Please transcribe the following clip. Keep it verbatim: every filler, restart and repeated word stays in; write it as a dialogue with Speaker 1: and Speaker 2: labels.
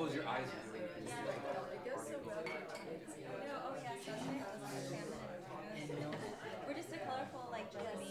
Speaker 1: close your eyes and do it. You
Speaker 2: Yeah.
Speaker 1: see like the particles.
Speaker 2: No, oh yeah, so Nick, we're just a colorful like dopamine